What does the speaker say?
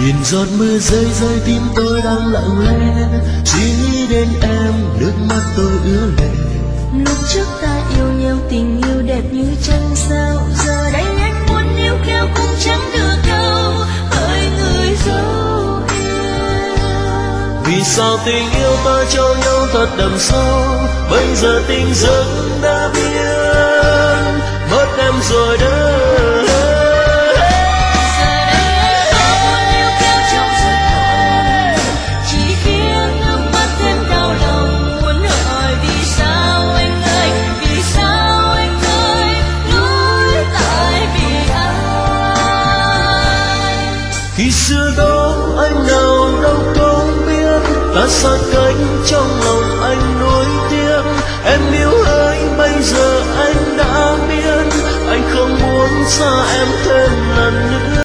Nhìn giọt mưa rơi rơi tim tôi đang lặng lẽ, chỉ nghĩ đến em nước mắt tôi ứa lệ. Lúc trước ta yêu nhau tình yêu đẹp như trăng sao, giờ đây anh muốn níu kéo cũng chẳng được đâu, hỡi người dấu yêu. Vì sao tình yêu ta trao nhau thật đậm sâu, bây giờ tình dưng đã biến mất em rồi đấy. Khi xưa đó anh nào đâu có biết, ta xa cách trong lòng anh nuối tiếc. Em yêu ơi bây giờ anh đã biết, anh không muốn xa em thêm lần nữa.